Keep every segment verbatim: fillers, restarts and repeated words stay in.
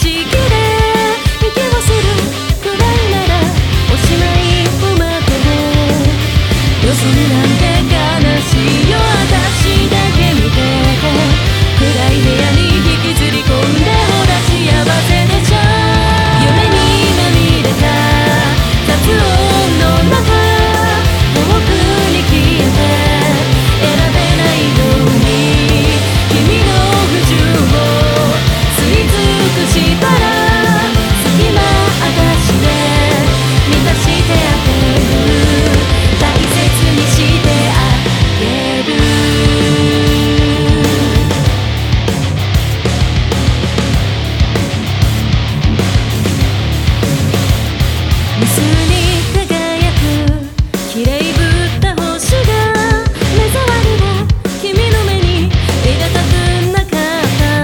ちきれ息をするくらいならおしまいを待とう。よそ見なんて悲しいよ私だけ見てて暗い部屋に引きずり込んでほら幸せでしょ。夢にまみれた雑音の中遠くに消えて選べないように君の不自由を吸い尽くしたら隙間私で満たしてあげる大切にしてあげる。無数に輝く綺麗ぶった星が目障りな君の目に入れたくなかった。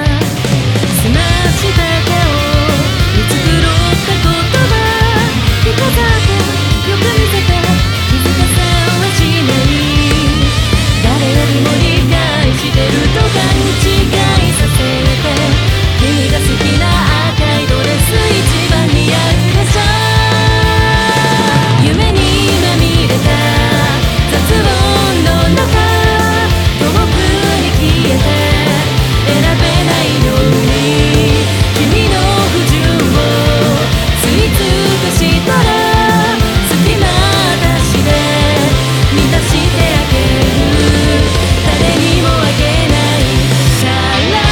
澄ました顔見繕った言葉着飾ってよく見せて気づかせはしない誰よりも理解してると勘違いさせて君が好きな赤いドレス一番似合うでしょ。夢にまみれた雑音の中遠くに消えて選べないように君の不自由を吸い尽くしたら隙間私で満たしてあげる誰にもあげないから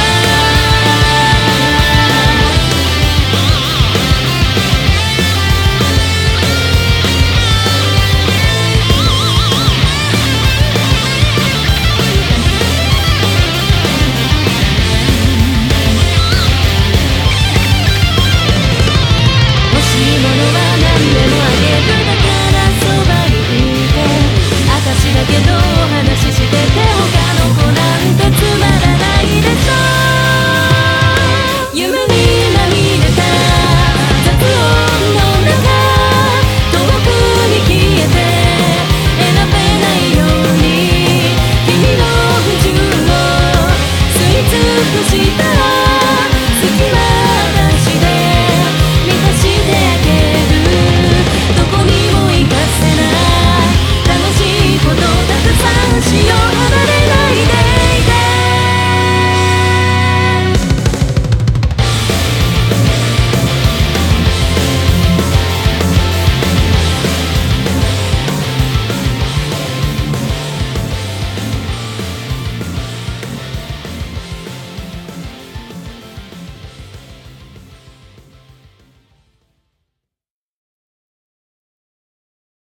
欲しいものは何でもあげるだからそばにいて私だけどお話ししてて他の子なんてつまらないでしょ。夢にまみれた雑音の中遠くに消えて選べないように君の不自由を吸い尽くしたら